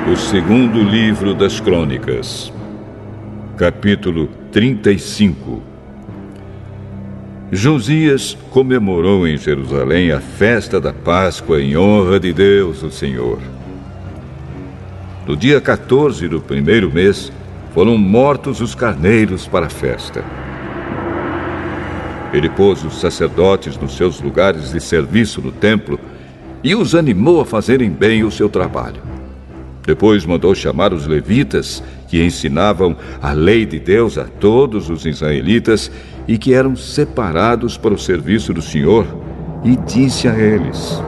O segundo livro das Crônicas, capítulo 35. Josias comemorou em Jerusalém a festa da Páscoa em honra de Deus, o Senhor. No dia 14 do primeiro mês, foram mortos os carneiros para a festa. Ele pôs os sacerdotes nos seus lugares de serviço no templo e os animou a fazerem bem o seu trabalho. Depois mandou chamar os levitas, que ensinavam a lei de Deus a todos os israelitas e que eram separados para o serviço do Senhor, e disse a eles: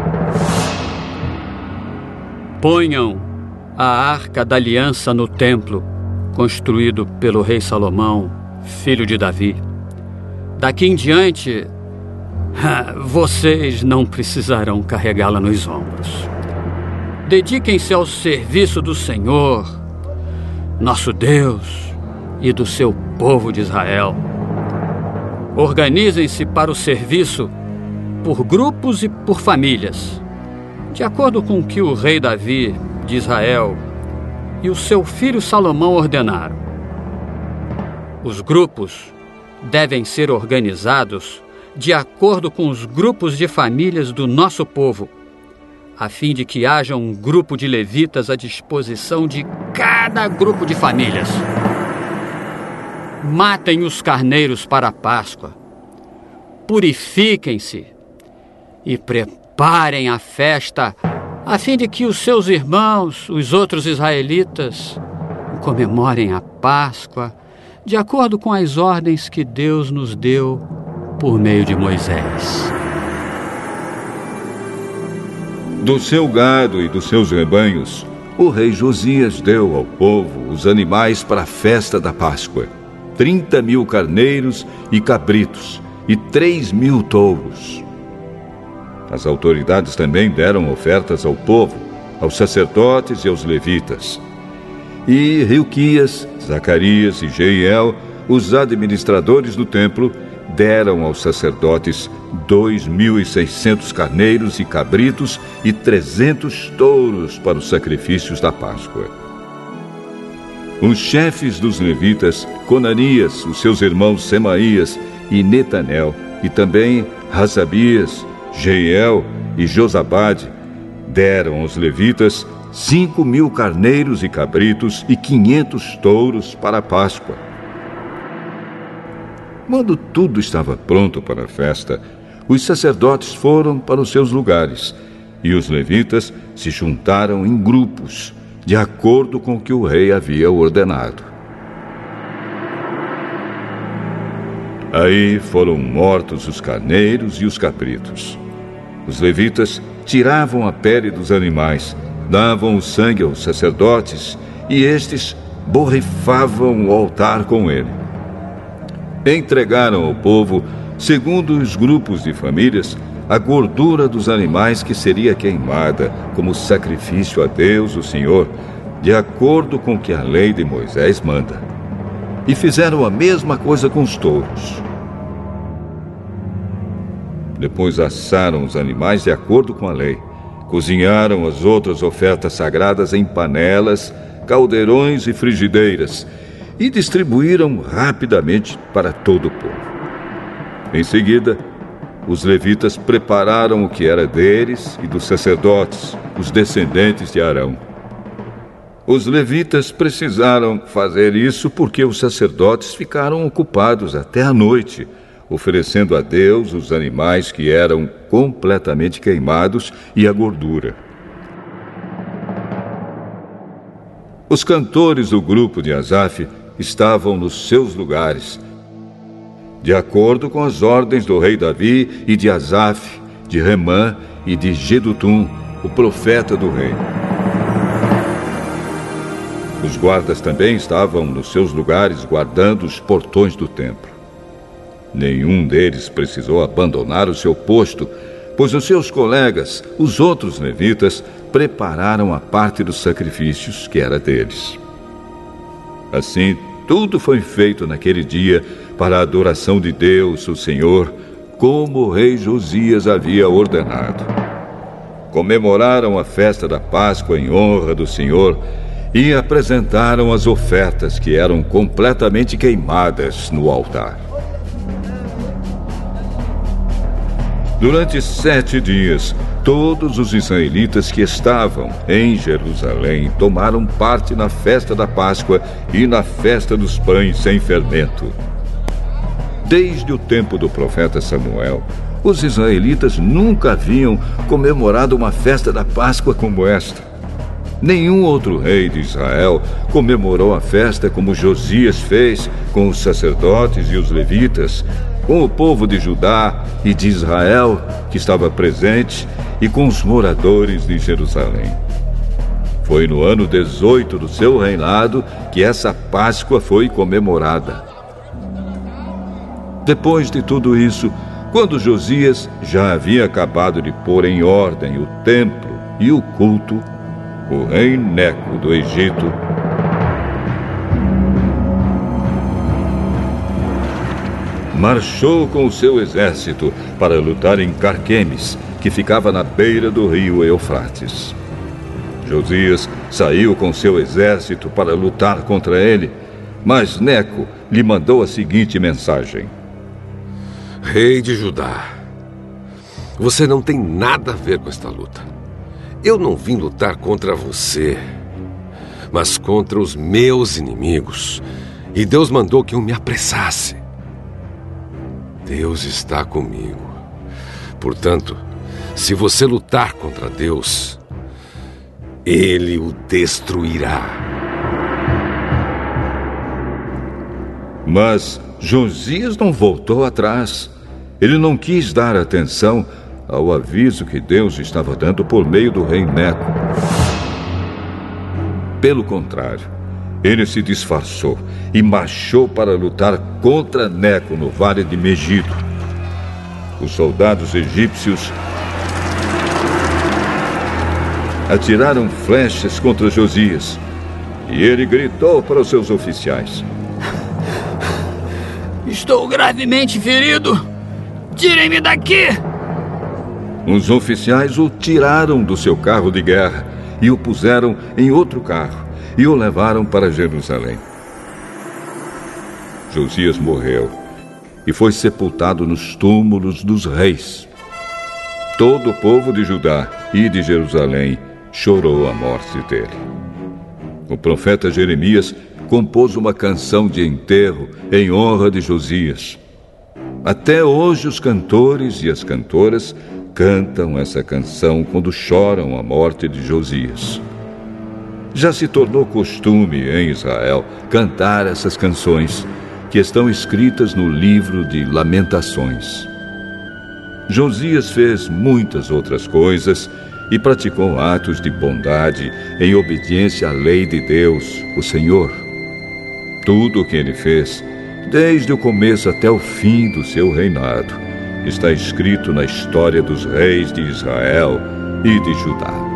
ponham a Arca da Aliança no templo, construído pelo rei Salomão, filho de Davi. Daqui em diante, vocês não precisarão carregá-la nos ombros. Dediquem-se ao serviço do Senhor, nosso Deus, e do seu povo de Israel. Organizem-se para o serviço por grupos e por famílias, de acordo com o que o rei Davi de Israel e o seu filho Salomão ordenaram. Os grupos devem ser organizados de acordo com os grupos de famílias do nosso povo, a fim de que haja um grupo de levitas à disposição de cada grupo de famílias. Matem os carneiros para a Páscoa, purifiquem-se e preparem a festa, a fim de que os seus irmãos, os outros israelitas, comemorem a Páscoa de acordo com as ordens que Deus nos deu por meio de Moisés. Do seu gado e dos seus rebanhos, o rei Josias deu ao povo os animais para a festa da Páscoa: 30.000 carneiros e cabritos e 3.000 touros. As autoridades também deram ofertas ao povo, aos sacerdotes e aos levitas. E Hilquias, Zacarias e Jeiel, os administradores do templo, deram aos sacerdotes 2.600 carneiros e cabritos e 300 touros para os sacrifícios da Páscoa. Os chefes dos levitas, Conanias, os seus irmãos Semaías e Netanel, e também Hasabias, Jeiel e Josabade, deram aos levitas 5.000 carneiros e cabritos e 500 touros para a Páscoa. Quando tudo estava pronto para a festa, os sacerdotes foram para os seus lugares e os levitas se juntaram em grupos, de acordo com o que o rei havia ordenado. Aí foram mortos os carneiros e os cabritos. Os levitas tiravam a pele dos animais, davam o sangue aos sacerdotes e estes borrifavam o altar com ele. Entregaram ao povo, segundo os grupos de famílias, a gordura dos animais que seria queimada como sacrifício a Deus, o Senhor, de acordo com o que a lei de Moisés manda. E fizeram a mesma coisa com os touros. Depois assaram os animais de acordo com a lei. Cozinharam as outras ofertas sagradas em panelas, caldeirões e frigideiras e distribuíram rapidamente para todo o povo. Em seguida, os levitas prepararam o que era deles e dos sacerdotes, os descendentes de Arão. Os levitas precisaram fazer isso porque os sacerdotes ficaram ocupados até a noite, oferecendo a Deus os animais que eram completamente queimados e a gordura. Os cantores do grupo de Asaf estavam nos seus lugares, de acordo com as ordens do rei Davi e de Asaf, de Remã e de Jedutum, o profeta do rei. Os guardas também estavam nos seus lugares guardando os portões do templo. Nenhum deles precisou abandonar o seu posto, pois os seus colegas, os outros levitas, prepararam a parte dos sacrifícios que era deles. Assim, tudo foi feito naquele dia para a adoração de Deus, o Senhor, como o rei Josias havia ordenado. comemoraram a festa da Páscoa em honra do Senhor e apresentaram as ofertas que eram completamente queimadas no altar. Durante 7 dias, todos os israelitas que estavam em Jerusalém tomaram parte na festa da Páscoa e na festa dos pães sem fermento. Desde o tempo do profeta Samuel, os israelitas nunca haviam comemorado uma festa da Páscoa como esta. Nenhum outro rei de Israel comemorou a festa como Josias fez com os sacerdotes e os levitas, com o povo de Judá e de Israel que estava presente e com os moradores de Jerusalém. Foi no ano 18 do seu reinado que essa Páscoa foi comemorada. Depois de tudo isso, quando Josias já havia acabado de pôr em ordem o templo e o culto, o rei Neco do Egito marchou com o seu exército para lutar em Carquemes, que ficava na beira do rio Eufrates. Josias saiu com seu exército para lutar contra ele, mas Neco lhe mandou a seguinte mensagem: Rei de Judá, você não tem nada a ver com esta luta. Eu não vim lutar contra você, mas contra os meus inimigos. E Deus mandou que eu me apressasse. Deus está comigo. Portanto, se você lutar contra Deus, Ele o destruirá. Mas Josias não voltou atrás. Ele não quis dar atenção ao aviso que Deus estava dando por meio do rei Neco. Pelo contrário, ele se disfarçou e marchou para lutar contra Neco no vale de Megido. Os soldados egípcios atiraram flechas contra Josias e ele gritou para os seus oficiais: Estou gravemente ferido! Tirem-me daqui! Os oficiais o tiraram do seu carro de guerra e o puseram em outro carro e o levaram para Jerusalém. Josias morreu e foi sepultado nos túmulos dos reis. Todo o povo de Judá e de Jerusalém chorou a morte dele. O profeta Jeremias compôs uma canção de enterro em honra de Josias. Até hoje os cantores e as cantoras cantam essa canção quando choram a morte de Josias. Já se tornou costume em Israel cantar essas canções, que estão escritas no livro de Lamentações. Josias fez muitas outras coisas e praticou atos de bondade em obediência à lei de Deus, o Senhor. Tudo o que ele fez, desde o começo até o fim do seu reinado, está escrito na história dos reis de Israel e de Judá.